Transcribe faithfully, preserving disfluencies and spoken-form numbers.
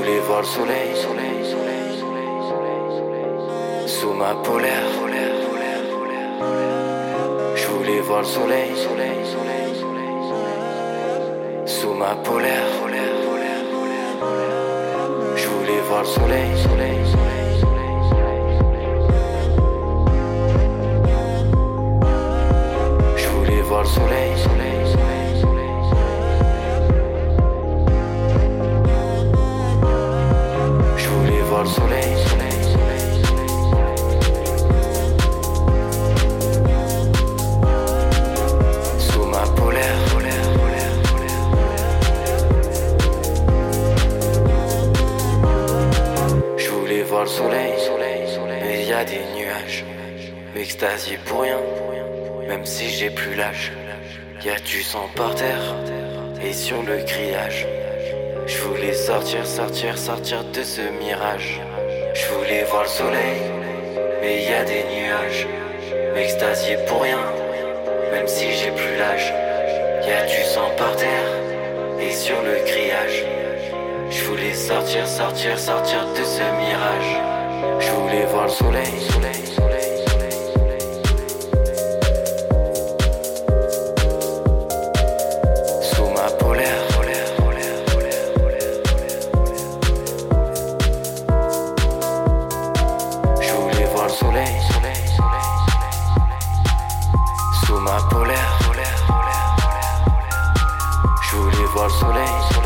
voulais voir le soleil, soleil, soleil, soleil, soleil, sous ma polaire, polaire, polaire, polaire. Je voulais voir le soleil, soleil, soleil, soleil, soleil, sous ma polaire, polaire, polaire, polaire, polaire. Je voulais voir le soleil, soleil, soleil, soleil, soleil, soleil. Je voulais voir le soleil, soleil, soleil, soleil, soleil. Je voulais voir le soleil, soleil, soleil, soleil, soleil. Sous ma polaire, polaire, polaire, polaire, polaire. Je voulais voir le soleil, soleil, soleil. Mais y a des nuages, m'extasier pour rien. Même si j'ai plus l'âge, y'a du sang par terre et sur le grillage. Je voulais sortir, sortir, sortir de ce mirage. Je voulais voir le soleil, mais y a des nuages. M'extasier pour rien, même si j'ai plus l'âge. Y'a du sang par terre et sur le grillage. Je voulais sortir, sortir, sortir de ce mirage. Je voulais voir le soleil, soleil, soleil. Soleil, soleil, soleil, sous ma polaire, polaire, polaire, polaire. Je voulais voir le soleil, soleil.